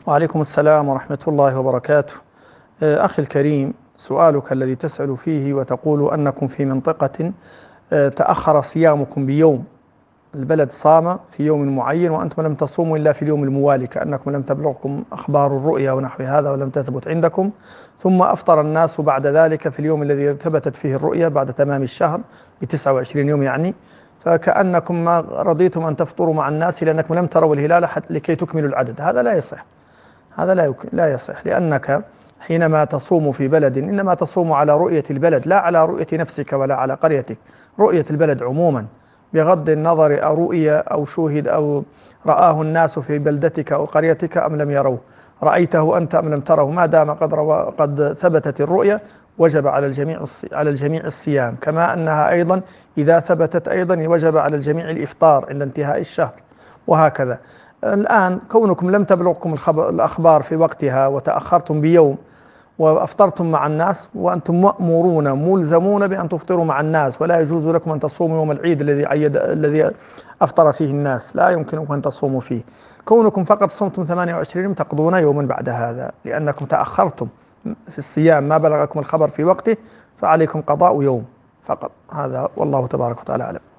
وعليكم السلام ورحمة الله وبركاته. أخي الكريم، سؤالك الذي تسأل فيه وتقول أنكم في منطقة تأخر صيامكم بيوم، البلد صام في يوم معين وأنتم لم تصوموا إلا في اليوم الموالي، كأنكم لم تبلغكم أخبار الرؤيا ونحو هذا ولم تثبت عندكم، ثم أفطر الناس بعد ذلك في اليوم الذي ثبتت فيه الرؤيا بعد تمام الشهر ب29 يوم يعني. فكأنكم ما رضيتم أن تفطروا مع الناس لأنكم لم تروا الهلال لكي تكملوا العدد. هذا لا يصح، هذا لا يصح، لأنك حينما تصوم في بلد إنما تصوم على رؤية البلد لا على رؤية نفسك ولا على قريتك. رؤية البلد عموما بغض النظر رؤية أو شوهد أو رآه الناس في بلدتك أو قريتك أم لم يروه، رأيته أنت أم لم تره، ما دام قد ثبتت الرؤية وجب على الجميع الصيام، كما أنها أيضا إذا ثبتت أيضا وجب على الجميع الإفطار عند انتهاء الشهر، وهكذا. الآن كونكم لم تبلغكم الأخبار في وقتها وتأخرتم بيوم وأفطرتم مع الناس، وأنتم مأمورون ملزمون بأن تفطروا مع الناس، ولا يجوز لكم أن تصوموا يوم العيد الذي أفطر فيه الناس، لا يمكنكم أن تصوموا فيه. كونكم فقط صمتم 28 يوم تقضون يوما بعد هذا لأنكم تأخرتم في الصيام، ما بلغكم الخبر في وقته، فعليكم قضاء يوم فقط. هذا والله تبارك وتعالى أعلم.